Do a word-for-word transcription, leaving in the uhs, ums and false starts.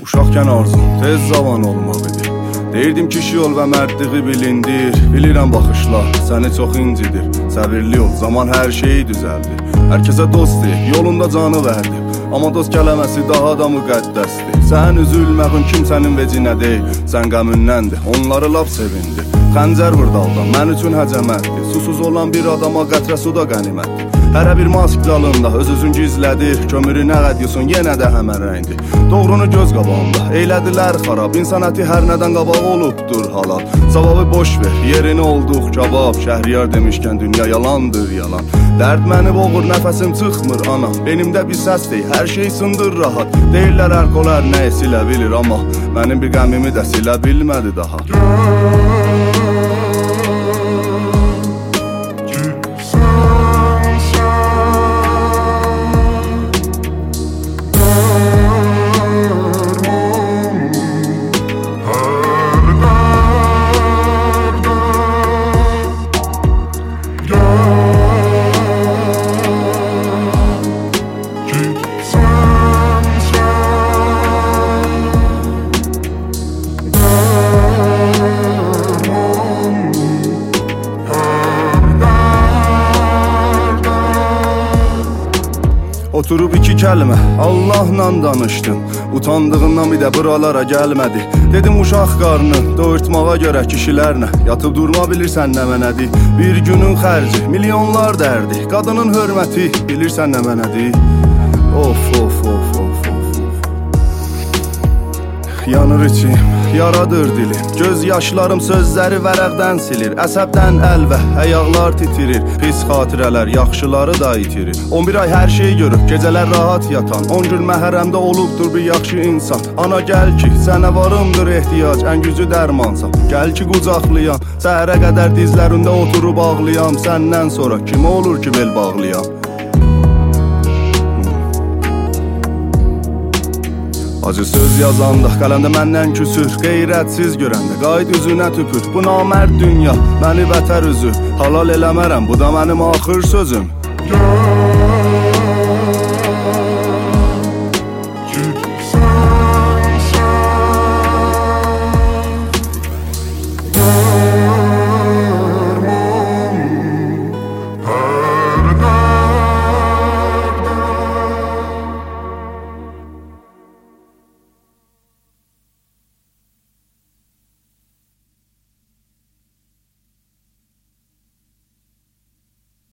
Uşaqkən arzum tez zaman olmaq idi. Deyirdim kişi ol və mərdliği bilindir. Bilirəm baxışlar səni çox incidir. Səbirli ol, zaman hər şeyi düzəldir. Hər kəsə dost deyil, yolunda canı verdi. Amma dost kələməsi daha da müqəddəsdir. Sən üzülməğin kimsənin vecinə deyil. Sən qəmündəndir, onları laf sevindir. Xəncər vur daldan, mən üçün həcəmətdir. Susuz olan bir adama qətrə su da qənimətdir. Hərə bir mask dalında öz özün gizlədir. Kömürü nə qədiyusun, yenə də həmən rəngdir. Doğrunu göz qabağında, eylədilər xarab. İnsan əti hər nədən qabaq olubdur halal. Savabı boş ver, yerini olduq kabab. Şəhriyar demişkən dünya yalandır yalan. Dərd məni boğur, nəfəsim çıxmır anam. Benimdə bir səs deyil, hər şey sındır rahat. Deyirlər əlqolar nə silə bilir, amma mənim bir qəmimi də silə bilmədi daha. Oturub iki kəlmə Allahla danışdım. Utandığından bir də buralara gəlmədi. Dedim uşaq qarnı doyurtmağa görə kişilərlə yatıb durma bilirsən nə mənədir. Bir günün xərci milyonlar dərdi. Qadının hörməti bilirsən nə mənədir. Of of of of of yanır içim, yaradır dilim. Göz yaşlarım sözləri vərəqdən silir. Əsəbdən əl və əyaqlar titirir. Pis xatirələr yaxşıları da itirir. on bir ay hər şey görüb, gecələr rahat yatan. on gün məhərrəmdə olubdur bir yaxşı insan. Ana gəl ki, sənə varımdır ehtiyac, ən gücü dərmansan. Gəl ki qucaqlayam, səhərə qədər dizlərində oturub ağlayam. Səndən sonra kim olur ki bel bağlayam? Acı söz yazanda qələmdə məndən küsür. Qeyrətsiz görəndə qayd üzünə tüpür. Bu namərd dünya məni bətər üzür. Halal eləmərəm, bu da mənim axır sözüm.